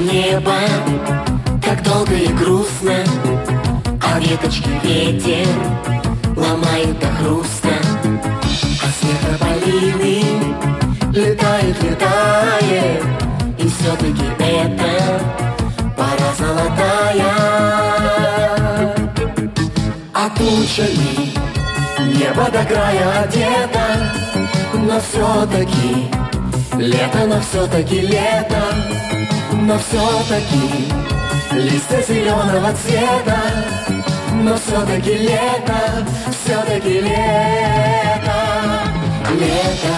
небо, как долго и грустно, а веточки ветер ломает до хруста, а снег тополиный летает, летает, и все-таки это пора золотая. А тучами небо до края одето, но все-таки лето, но все-таки лето, но все-таки листья зеленого цвета, но все-таки лето, все-таки лето, лето.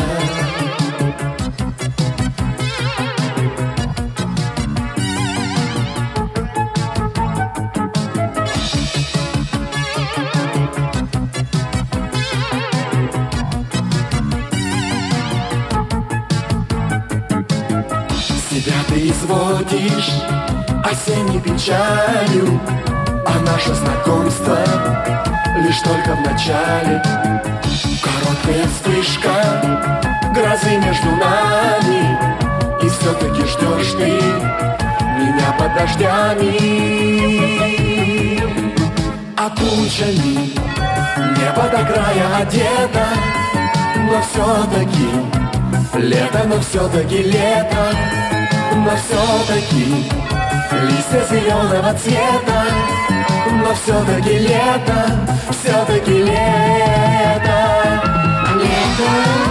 Себя ты изводишь осенней печалью, а наше знакомство лишь только в начале. Короткая вспышка грозы между нами, и все-таки ждешь ты меня под дождями. А тучами небо до края одето, но все-таки лето, но все-таки лето, но все-таки листья зеленого цвета, но все-таки лето, все-таки лето, лето.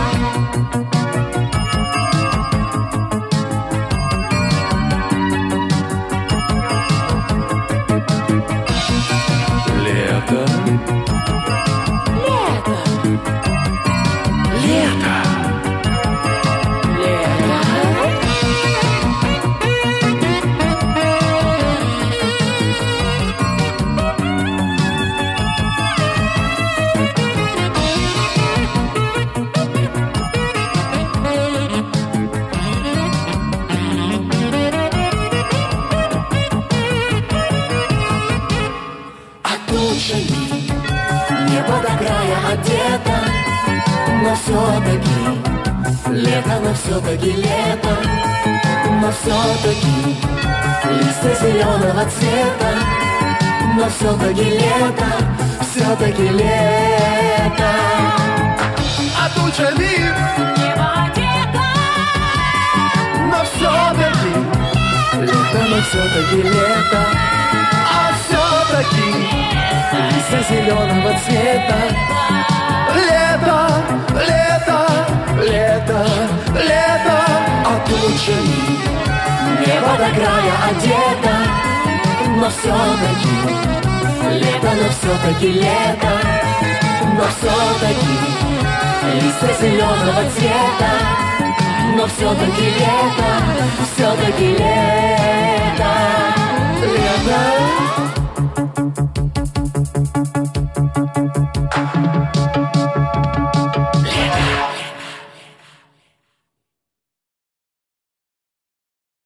Небо до края одето, но все-таки лето, но все-таки лето, но все-таки листья зеленого цвета, но все-таки лето, все-таки лето. А тучами небо одето, но все-таки лето, но все-таки лето, а все-таки листья зеленого цвета. Лето, лето, лето, лето. А тучами небо до края одето, но все-таки лето, но все-таки лето, но все-таки листья зеленого цвета, но все-таки лето, все-таки лето.